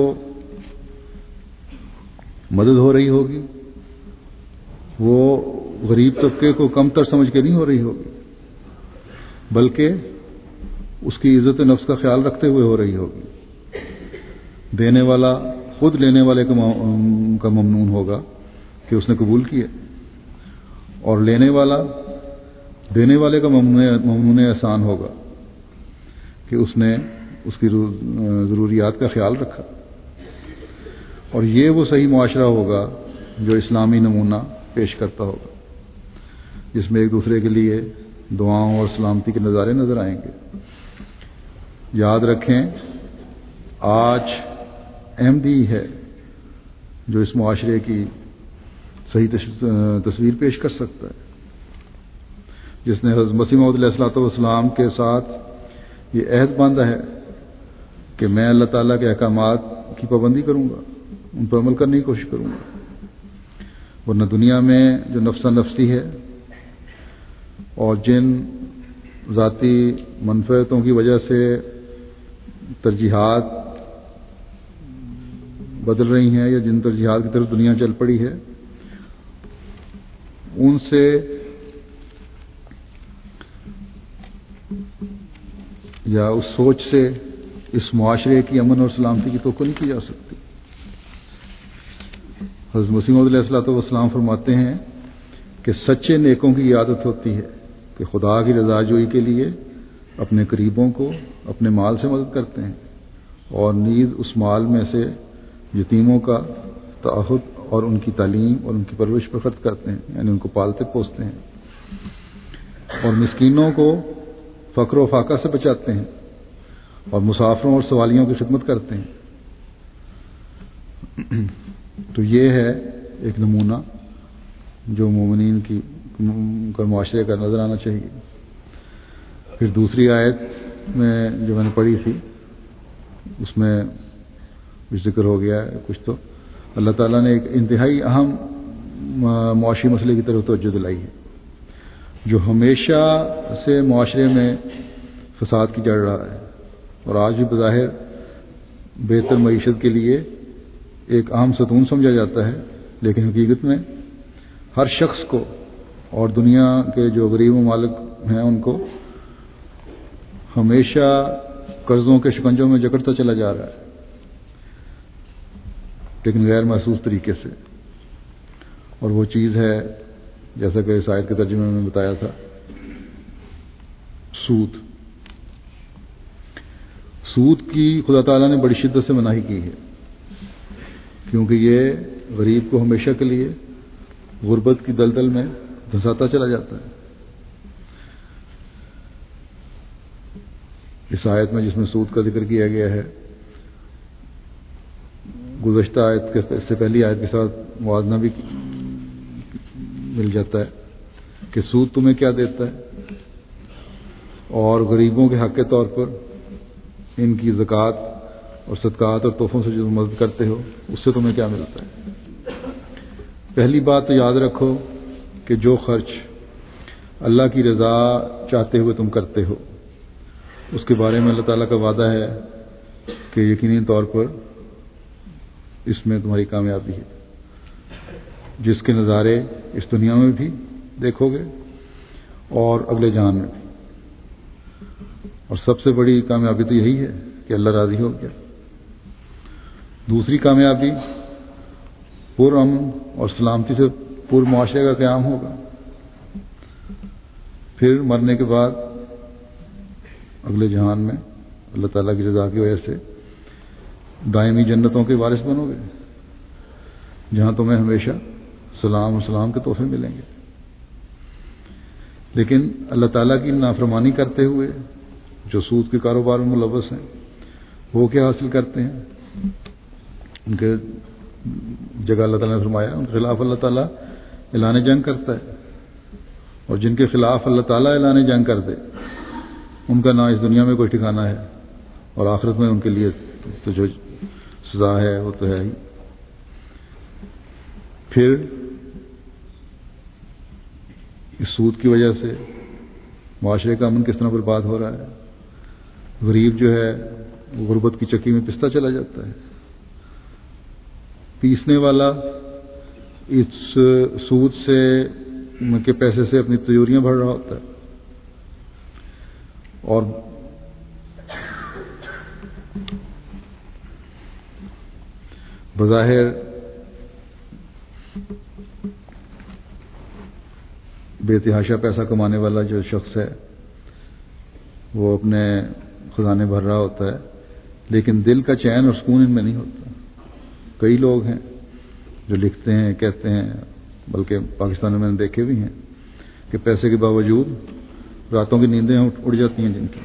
مدد ہو رہی ہوگی وہ غریب طبقے کو کم تر سمجھ کے نہیں ہو رہی ہوگی، بلکہ اس کی عزت نفس کا خیال رکھتے ہوئے ہو رہی ہوگی۔ دینے والا خود لینے والے کا ممنون ہوگا کہ اس نے قبول کیا، اور لینے والا دینے والے کا ممنون احسان ہوگا کہ اس نے اس کی ضروریات کا خیال رکھا، اور یہ وہ صحیح معاشرہ ہوگا جو اسلامی نمونہ پیش کرتا ہوگا، جس میں ایک دوسرے کے لیے دعاؤں اور سلامتی کے نظارے نظر آئیں گے۔ یاد رکھیں، آج احمدی ہے جو اس معاشرے کی صحیح تصویر پیش کر سکتا ہے، جس نے حضرت مسیح موعود علیہ الصلوۃ والسلام کے ساتھ یہ عہد باندھا ہے کہ میں اللہ تعالیٰ کے احکامات کی پابندی کروں گا، ان پر عمل کرنے کی کوشش کروں گا، ورنہ دنیا میں جو نفسا نفسی ہے اور جن ذاتی منفعتوں کی وجہ سے ترجیحات بدل رہی ہیں یا جن ترجیحات کی طرف دنیا چل پڑی ہے، ان سے یا اس سوچ سے اس معاشرے کی امن اور سلامتی کی توقع نہیں کی جا سکتی۔ حضرت مسیح موعود علیہ الصلوۃ والسلام فرماتے ہیں کہ سچے نیکوں کی عادت ہوتی ہے کہ خدا کی رضا جوئی کے لیے اپنے قریبوں کو اپنے مال سے مدد کرتے ہیں، اور نیز اس مال میں سے یتیموں کا تعہد اور ان کی تعلیم اور ان کی پرورش پر خرچ کرتے ہیں، یعنی ان کو پالتے پوستے ہیں، اور مسکینوں کو فقر و فاقہ سے بچاتے ہیں، اور مسافروں اور سوالیوں کی خدمت کرتے ہیں۔ تو یہ ہے ایک نمونہ جو مومنین کی معاشرے کا نظر آنا چاہیے۔ پھر دوسری آیت میں جو میں نے پڑھی تھی اس میں بھی ذکر ہو گیا ہے کچھ، تو اللہ تعالیٰ نے ایک انتہائی اہم معاشی مسئلے کی طرف توجہ دلائی ہے جو ہمیشہ سے معاشرے میں فساد کی جڑ رہا ہے، اور آج بھی بظاہر بہتر معیشت کے لیے ایک اہم ستون سمجھا جاتا ہے، لیکن حقیقت میں ہر شخص کو اور دنیا کے جو غریب ممالک ہیں ان کو ہمیشہ قرضوں کے شکنجوں میں جکڑتا چلا جا رہا ہے، لیکن غیر محسوس طریقے سے۔ اور وہ چیز ہے جیسا کہ اس آیت کے ترجمے میں بتایا تھا، سود۔ سود کی خدا تعالیٰ نے بڑی شدت سے مناہی کی ہے، کیونکہ یہ غریب کو ہمیشہ کے لیے غربت کی دلدل میں دھنساتا چلا جاتا ہے۔ اس آیت میں جس میں سود کا ذکر کیا گیا ہے، گزشتہ آیت کے اس سے پہلی آیت کے ساتھ موازنہ بھی مل جاتا ہے کہ سود تمہیں کیا دیتا ہے، اور غریبوں کے حق کے طور پر ان کی زکوٰۃ اور صدقات اور تحفوں سے جو مدد کرتے ہو اس سے تمہیں کیا ملتا ہے۔ پہلی بات تو یاد رکھو کہ جو خرچ اللہ کی رضا چاہتے ہوئے تم کرتے ہو اس کے بارے میں اللہ تعالیٰ کا وعدہ ہے کہ یقینی طور پر اس میں تمہاری کامیابی ہے، جس کے نظارے اس دنیا میں بھی دیکھو گے اور اگلے جہان میں بھی۔ اور سب سے بڑی کامیابی تو یہی ہے کہ اللہ راضی ہو گیا۔ دوسری کامیابی پرامن اور سلامتی سے پورے معاشرے کا قیام ہوگا. پھر مرنے کے بعد اگلے جہان میں اللہ تعالیٰ کی رضا کی وجہ سے دائمی جنتوں کے وارث بنو گے، جہاں تمہیں ہمیشہ سلام و سلام کے تحفے ملیں گے. لیکن اللہ تعالیٰ کی نافرمانی کرتے ہوئے جو سود کے کاروبار میں ملوث ہیں، وہ کیا حاصل کرتے ہیں؟ ان کے جگہ اللہ تعالیٰ نے فرمایا ان کے خلاف اللہ تعالیٰ اعلان جنگ کرتا ہے، اور جن کے خلاف اللہ تعالیٰ اعلان جنگ کر دے ان کا نہ اس دنیا میں کوئی ٹھکانہ ہے، اور آخرت میں ان کے لیے تو جو سزا ہے وہ تو ہے ہی. پھر اس سود کی وجہ سے معاشرے کا امن کس طرح برباد ہو رہا ہے. غریب جو ہے وہ غربت کی چکی میں پستا چلا جاتا ہے. پیسنے والا اس سود سے کے پیسے سے اپنی تجوریاں بھر رہا ہوتا ہے، اور بظاہر بے تحاشا پیسہ کمانے والا جو شخص ہے وہ اپنے خزانے بھر رہا ہوتا ہے، لیکن دل کا چین اور سکون ان میں نہیں ہوتا. کئی لوگ ہیں جو لکھتے ہیں، کہتے ہیں، بلکہ پاکستان میں نے دیکھے بھی ہیں کہ پیسے کے باوجود راتوں کی نیندیں اڑ جاتی ہیں جن کی.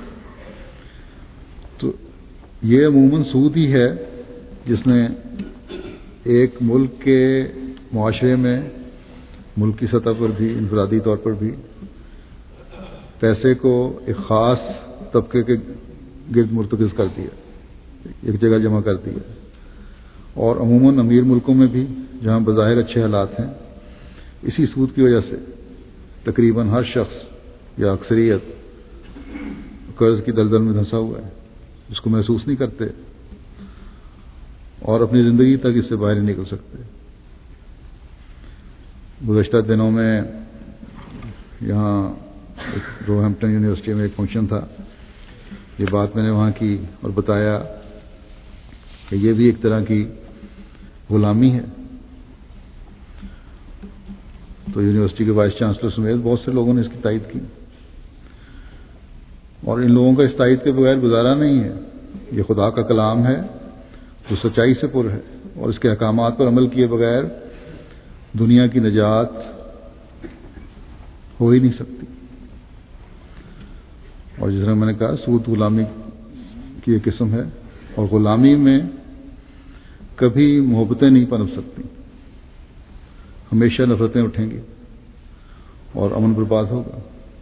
تو یہ عموماً سود ہی ہے جس نے ایک ملک کے معاشرے میں، ملک کی سطح پر بھی، انفرادی طور پر بھی پیسے کو ایک خاص طبقے کے گرد مرتکز کر دیا، ایک جگہ جمع کر دیا. اور عموماً امیر ملکوں میں بھی جہاں بظاہر اچھے حالات ہیں، اسی سود کی وجہ سے تقریباً ہر شخص یا اکثریت قرض کی دلدل میں دھنسا ہوا ہے، اس کو محسوس نہیں کرتے اور اپنی زندگی تک اس سے باہر نہیں نکل سکتے. گزشتہ دنوں میں یہاں روہیمپٹن یونیورسٹی میں ایک فنکشن تھا. یہ بات میں نے وہاں کی اور بتایا کہ یہ بھی ایک طرح کی غلامی ہے. تو یونیورسٹی کے وائس چانسلر سمیت بہت سے لوگوں نے اس کی تائید کی، اور ان لوگوں کا اس تائید کے بغیر گزارا نہیں ہے. یہ خدا کا کلام ہے جو سچائی سے پر ہے، اور اس کے احکامات پر عمل کیے بغیر دنیا کی نجات ہو ہی نہیں سکتی. اور جس طرح میں نے کہا سود غلامی کی ایک قسم ہے، اور غلامی میں کبھی محبتیں نہیں پنپ سکتی، ہمیشہ نفرتیں اٹھیں گی اور امن برباد ہوگا.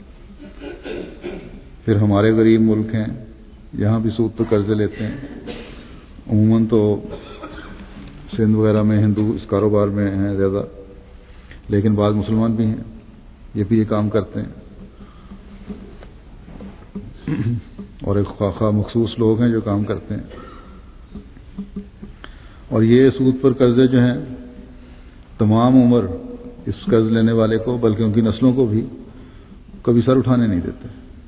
پھر ہمارے غریب ملک ہیں، یہاں بھی سود تو قرضے لیتے ہیں. عموماً تو سندھ وغیرہ میں ہندو اس کاروبار میں ہیں زیادہ، لیکن بعض مسلمان بھی ہیں، یہ بھی یہ کام کرتے ہیں. اور ایک خواہ مخصوص لوگ ہیں جو کام کرتے ہیں. اور یہ سود پر قرضے جو ہیں تمام عمر اس قرض لینے والے کو، بلکہ ان کی نسلوں کو بھی کبھی سر اٹھانے نہیں دیتے.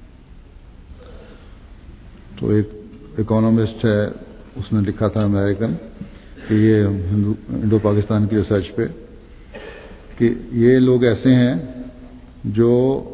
تو ایک اکانومسٹ ہے، اس نے لکھا تھا امریکن کہ یہ انڈو پاکستان کی ریسرچ پہ کہ یہ لوگ ایسے ہیں جو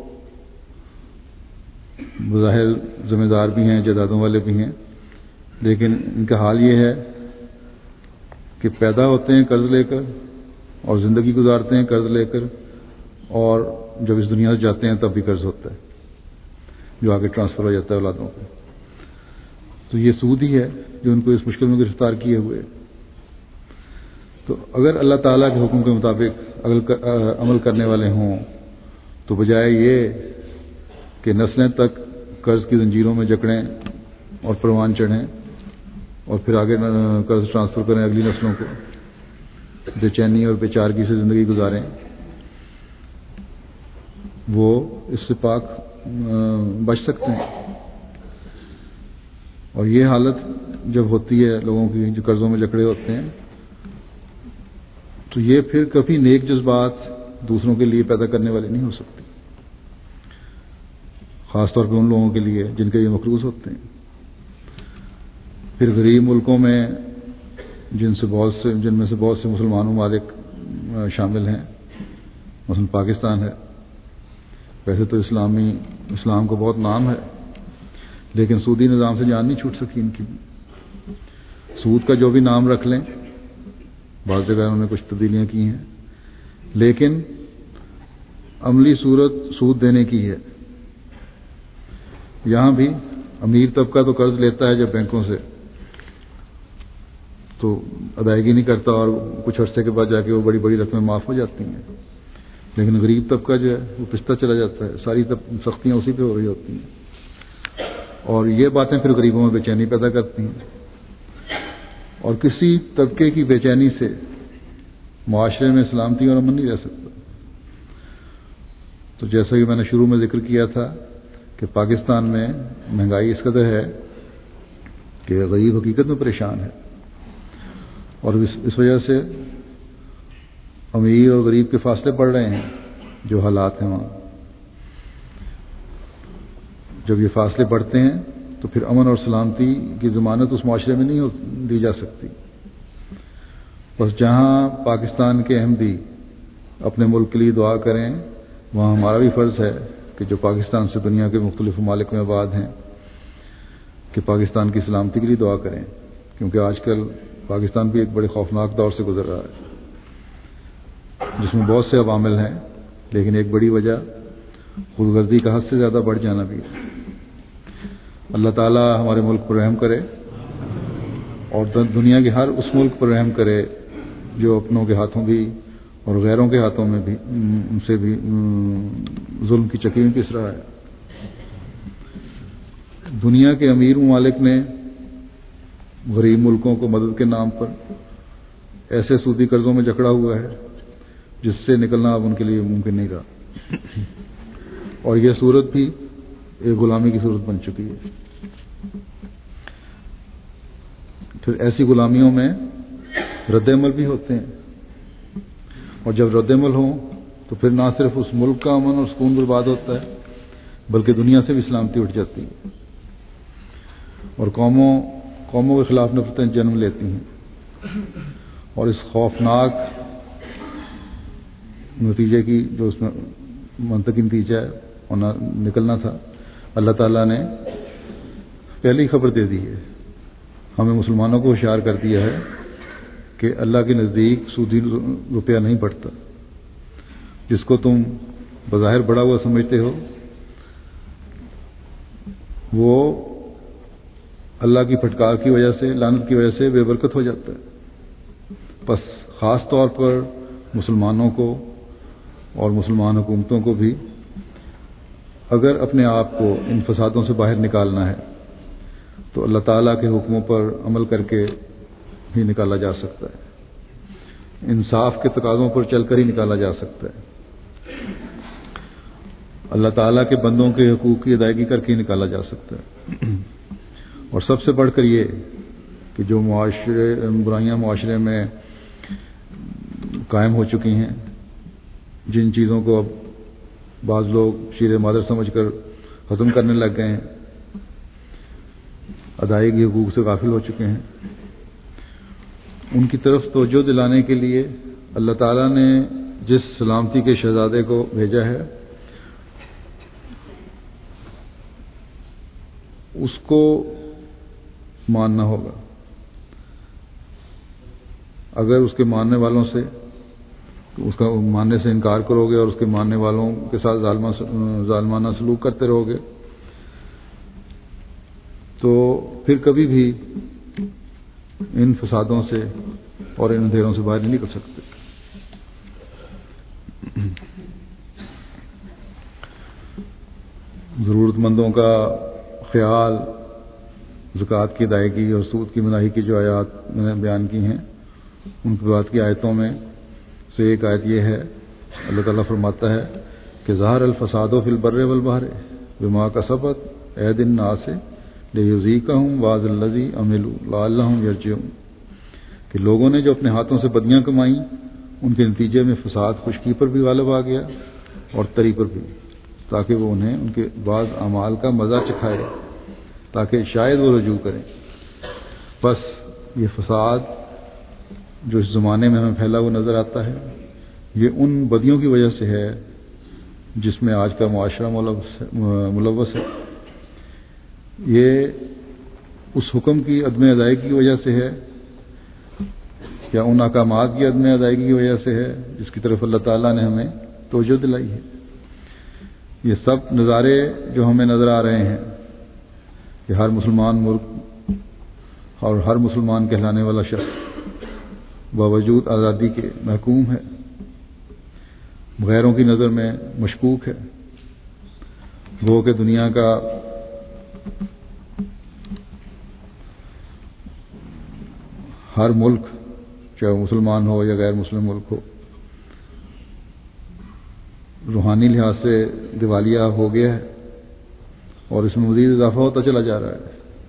بظاہر ذمہ دار بھی ہیں، جائیدادوں والے بھی ہیں، لیکن ان کا حال یہ ہے کہ پیدا ہوتے ہیں قرض لے کر اور زندگی گزارتے ہیں قرض لے کر، اور جب اس دنیا سے جاتے ہیں تب بھی قرض ہوتا ہے جو آگے ٹرانسفر ہو جاتا ہے اولادوں کو. تو یہ سود ہی ہے جو ان کو اس مشکل میں گرفتار کیے ہوئے. تو اگر اللہ تعالیٰ کے حکم کے مطابق عمل کرنے والے ہوں تو بجائے یہ کہ نسلیں تک قرض کی زنجیروں میں جکڑیں اور پروان چڑھیں اور پھر آگے قرض ٹرانسفر کریں اگلی نسلوں کو، بے چینی اور بے چارگی سے زندگی گزاریں، وہ اس سے پاک بچ سکتے ہیں. اور یہ حالت جب ہوتی ہے لوگوں کی جو قرضوں میں جکڑے ہوتے ہیں، تو یہ پھر کبھی نیک جذبات دوسروں کے لیے پیدا کرنے والی نہیں ہو سکتی، خاص طور پہ ان لوگوں کے لیے جن کے یہ مقروض ہوتے ہیں. پھر غریب ملکوں میں جن میں سے بہت سے مسلمان ممالک شامل ہیں، مثلا پاکستان ہے، ویسے تو اسلام کو بہت نام ہے، لیکن سودی نظام سے جان نہیں چھوٹ سکی ان کی. سود کا جو بھی نام رکھ لیں، بعض جگہ انہوں نے کچھ تبدیلیاں کی ہیں، لیکن عملی صورت سود دینے کی ہے. یہاں بھی امیر طبقہ تو قرض لیتا ہے جب بینکوں سے، تو ادائیگی نہیں کرتا اور کچھ عرصے کے بعد جا کے وہ بڑی بڑی رقمیں معاف ہو جاتی ہیں، لیکن غریب طبقہ جو ہے وہ پستا چلا جاتا ہے، ساری سختیاں اسی پہ ہو رہی ہوتی ہیں، اور یہ باتیں پھر غریبوں میں بے چینی پیدا کرتی ہیں. اور کسی طبقے کی بے چینی سے معاشرے میں سلامتی اور امن نہیں رہ سکتا. تو جیسا کہ میں نے شروع میں ذکر کیا تھا کہ پاکستان میں مہنگائی اس قدر ہے کہ غریب حقیقت میں پریشان ہے، اور اس وجہ سے امیر اور غریب کے فاصلے بڑھ رہے ہیں. جو حالات ہیں وہاں، جب یہ فاصلے بڑھتے ہیں تو پھر امن اور سلامتی کی ضمانت اس معاشرے میں نہیں دی جا سکتی. بس جہاں پاکستان کے احمدی اپنے ملک کے لیے دعا کریں، وہاں ہمارا بھی فرض ہے کہ جو پاکستان سے دنیا کے مختلف ممالک میں آباد ہیں کہ پاکستان کی سلامتی کے لیے دعا کریں، کیونکہ آج کل پاکستان بھی ایک بڑے خوفناک دور سے گزر رہا ہے، جس میں بہت سے عوامل ہیں، لیکن ایک بڑی وجہ خود غرضی کا حد سے زیادہ بڑھ جانا بھی ہے. اللہ تعالیٰ ہمارے ملک پر رحم کرے اور دنیا کے ہر اس ملک پر رحم کرے جو اپنوں کے ہاتھوں بھی اور غیروں کے ہاتھوں میں بھی ان سے بھی ظلم کی چکی میں پس رہا ہے. دنیا کے امیر ممالک نے غریب ملکوں کو مدد کے نام پر ایسے سودی قرضوں میں جکڑا ہوا ہے جس سے نکلنا اب ان کے لیے ممکن نہیں رہا، اور یہ صورت بھی ایک غلامی کی صورت بن چکی ہے. پھر ایسی غلامیوں میں رد عمل بھی ہوتے ہیں، اور جب رد عمل ہوں تو پھر نہ صرف اس ملک کا امن اور سکون برباد ہوتا ہے بلکہ دنیا سے بھی سلامتی اٹھ جاتی ہے، اور قوموں کے خلاف نفرتیں جنم لیتی ہیں. اور اس خوفناک نتیجے کی جو اس میں منطقی نتیجہ ہے ہونا نکلنا تھا، اللہ تعالیٰ نے پہلے ہی خبر دے دی ہے، ہمیں مسلمانوں کو ہوشیار کر دیا ہے کہ اللہ کے نزدیک سودی روپیہ نہیں بڑھتا. جس کو تم بظاہر بڑا ہوا سمجھتے ہو وہ اللہ کی پھٹکار کی وجہ سے، لعنت کی وجہ سے بے برکت ہو جاتا ہے. بس خاص طور پر مسلمانوں کو اور مسلمان حکومتوں کو بھی اگر اپنے آپ کو ان فسادوں سے باہر نکالنا ہے تو اللہ تعالیٰ کے حکموں پر عمل کر کے ہی نکالا جا سکتا ہے، انصاف کے تقاضوں پر چل کر ہی نکالا جا سکتا ہے، اللہ تعالیٰ کے بندوں کے حقوق کی ادائیگی کر کے ہی نکالا جا سکتا ہے. اور سب سے بڑھ کر یہ کہ جو برائیاں معاشرے میں قائم ہو چکی ہیں، جن چیزوں کو اب بعض لوگ شیر مادر سمجھ کر ختم کرنے لگ گئے ہیں، ادائیگی حقوق سے غافل ہو چکے ہیں، ان کی طرف توجہ دلانے کے لیے اللہ تعالیٰ نے جس سلامتی کے شہزادے کو بھیجا ہے اس کو ماننا ہوگا. اگر اس کے ماننے والوں سے اس کا ماننے سے انکار کرو گے اور اس کے ماننے والوں کے ساتھ ظالمانہ سلوک کرتے رہو گے تو پھر کبھی بھی ان فسادوں سے اور ان اندھیروں سے باہر نہیں نکل سکتے. ضرورت مندوں کا خیال، زکوٰۃ کی ادائیگی اور سود کی مناہی کی جو آیات میں نے بیان کی ہیں، ان کی بات کی آیتوں میں سے ایک آیت یہ ہے، اللہ تعالیٰ فرماتا ہے کہ ظہر الفساد فی البر والبحر بما کسبت ایدی الناس لیذیقہم بعض الذی عملوا لعلہم یرجعون، کہ لوگوں نے جو اپنے ہاتھوں سے بدیاں کمائیں ان کے نتیجے میں فساد خشکی پر بھی غالب آ گیا اور تری پر بھی، تاکہ وہ انہیں ان کے بعض اعمال کا مزہ چکھائے تاکہ شاید وہ رجوع کریں. بس یہ فساد جو اس زمانے میں ہمیں پھیلا ہوا نظر آتا ہے یہ ان بدیوں کی وجہ سے ہے جس میں آج کا معاشرہ ملوث ہے. یہ اس حکم کی عدم ادائیگی کی وجہ سے ہے یا ان احکامات کی عدم ادائیگی کی وجہ سے ہے جس کی طرف اللہ تعالیٰ نے ہمیں توجہ دلائی ہے. یہ سب نظارے جو ہمیں نظر آ رہے ہیں کہ ہر مسلمان ملک اور ہر مسلمان کہلانے والا شخص باوجود آزادی کے محکوم ہے، غیروں کی نظر میں مشکوک ہے. وہ کہ دنیا کا ہر ملک چاہے مسلمان ہو یا غیر مسلم ملک ہو روحانی لحاظ سے دیوالیہ ہو گیا ہے اور اس میں مزید اضافہ ہوتا چلا جا رہا ہے.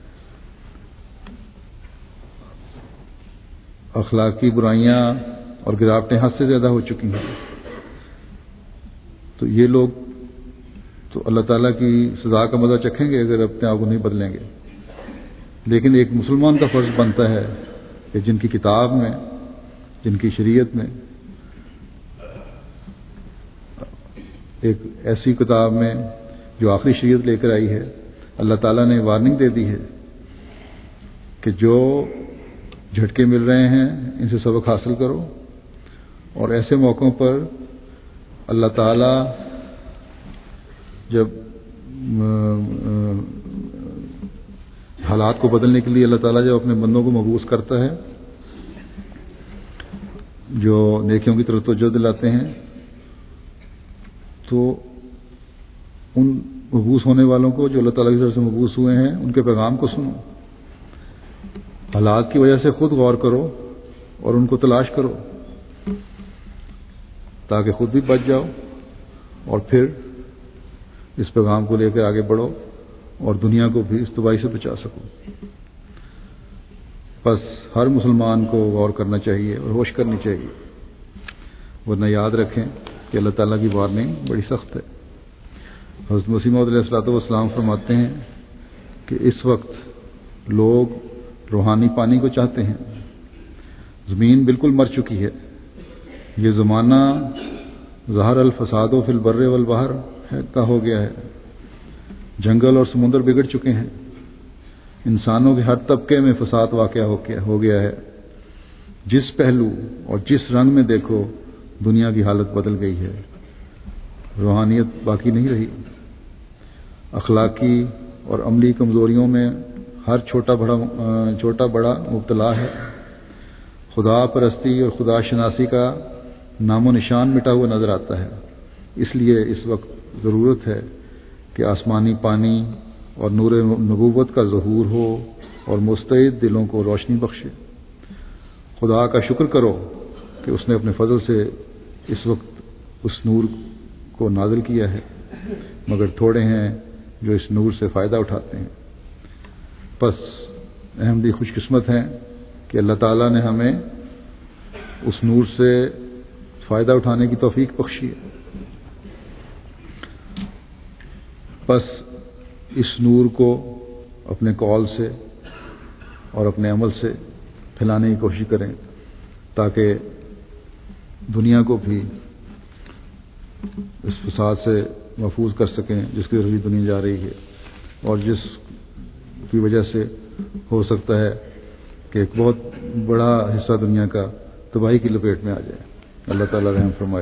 اخلاقی برائیاں اور گراوٹیں حد سے زیادہ ہو چکی ہیں. تو یہ لوگ تو اللہ تعالیٰ کی سزا کا مزہ چکھیں گے اگر اپنے آپ کو نہیں بدلیں گے. لیکن ایک مسلمان کا فرض بنتا ہے کہ جن کی کتاب میں، جن کی شریعت میں، ایک ایسی کتاب میں جو آخری شریعت لے کر آئی ہے، اللہ تعالیٰ نے وارننگ دے دی ہے کہ جو جھٹکے مل رہے ہیں ان سے سبق حاصل کرو. اور ایسے موقعوں پر اللہ تعالیٰ جب حالات کو بدلنے کے لیے اللہ تعالیٰ جب اپنے بندوں کو مبعوث کرتا ہے، جو نیکیوں کی طرف توجہ دلاتے ہیں، تو ان مبعوث ہونے والوں کو جو اللہ تعالیٰ کی طرف سے مبعوث ہوئے ہیں ان کے پیغام کو سنو. حالات کی وجہ سے خود غور کرو اور ان کو تلاش کرو تاکہ خود بھی بچ جاؤ اور پھر اس پیغام کو لے کر آگے بڑھو اور دنیا کو بھی اس تباہی سے بچا سکو. بس ہر مسلمان کو غور کرنا چاہیے اور ہوش کرنی چاہیے، ورنہ یاد رکھیں کہ اللہ تعالیٰ کی وارننگ بڑی سخت ہے. حضرت مسیح موعود علیہ الصلوۃ والسلام فرماتے ہیں کہ اس وقت لوگ روحانی پانی کو چاہتے ہیں. زمین بالکل مر چکی ہے. یہ زمانہ ظہر الفساد فی البر والبحر کا ہو گیا ہے. جنگل اور سمندر بگڑ چکے ہیں. انسانوں کے ہر طبقے میں فساد واقع ہو گیا ہے. جس پہلو اور جس رنگ میں دیکھو دنیا کی حالت بدل گئی ہے. روحانیت باقی نہیں رہی. اخلاقی اور عملی کمزوریوں میں ہر چھوٹا بڑا مبتلا ہے. خدا پرستی اور خدا شناسی کا نام و نشان مٹا ہوا نظر آتا ہے. اس لیے اس وقت ضرورت ہے کہ آسمانی پانی اور نور نبوت کا ظہور ہو اور مستعد دلوں کو روشنی بخشے. خدا کا شکر کرو کہ اس نے اپنے فضل سے اس وقت اس نور کو نازل کیا ہے، مگر تھوڑے ہیں جو اس نور سے فائدہ اٹھاتے ہیں. بس احمدی خوش قسمت ہیں کہ اللہ تعالیٰ نے ہمیں اس نور سے فائدہ اٹھانے کی توفیق بخشی ہے. بس اس نور کو اپنے قول سے اور اپنے عمل سے پھیلانے کی کوشش کریں تاکہ دنیا کو بھی اس فساد سے محفوظ کر سکیں جس کی طرف دنیا جا رہی ہے اور جس کی وجہ سے ہو سکتا ہے کہ ایک بہت بڑا حصہ دنیا کا تباہی کی لپیٹ میں آ جائے. اللہ تعالیٰ رحم فرمائے.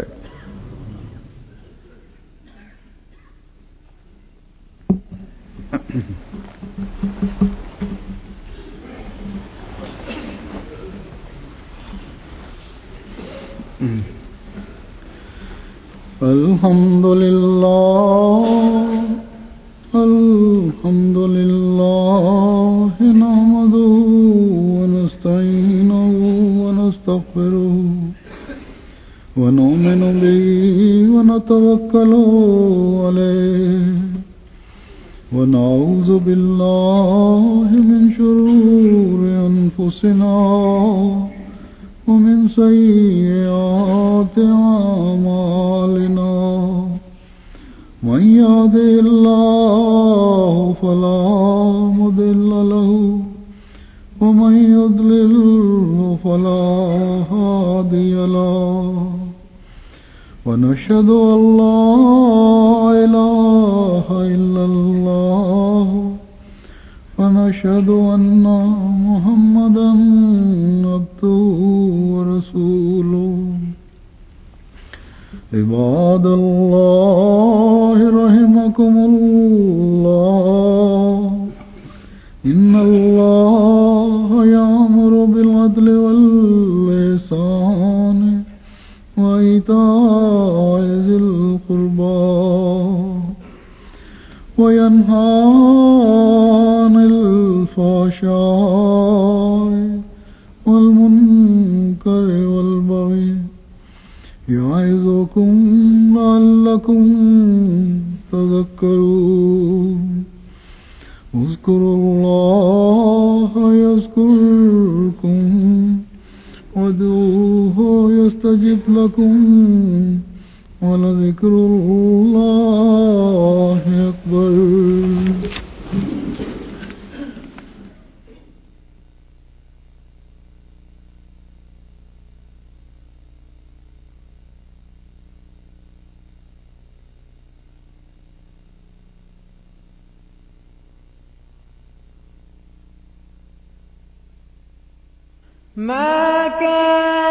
الحمد لله نحمده ونستعينه ونستغفره ونؤمن به ونتوكل عليه ونعوذ بالله من شرور أنفسنا ومن سيئات أعمالنا. من يهده الله فلا مضل له ومن يضلل فلا هادي له. ونشهد أن لا إله إلا الله ونشهد أن محمدا عبده ورسوله عباد الله رحمكم الله إن الله يأمر بالعدل والإحسان وإيتاء ذي القربى وينهى عن الفحشاء والمنكر والبغي يعظكم لعلكم تذكرون اذكروا الله يذكركم وادعوه يستجب لكم ولذكر الله أكبر. ما كان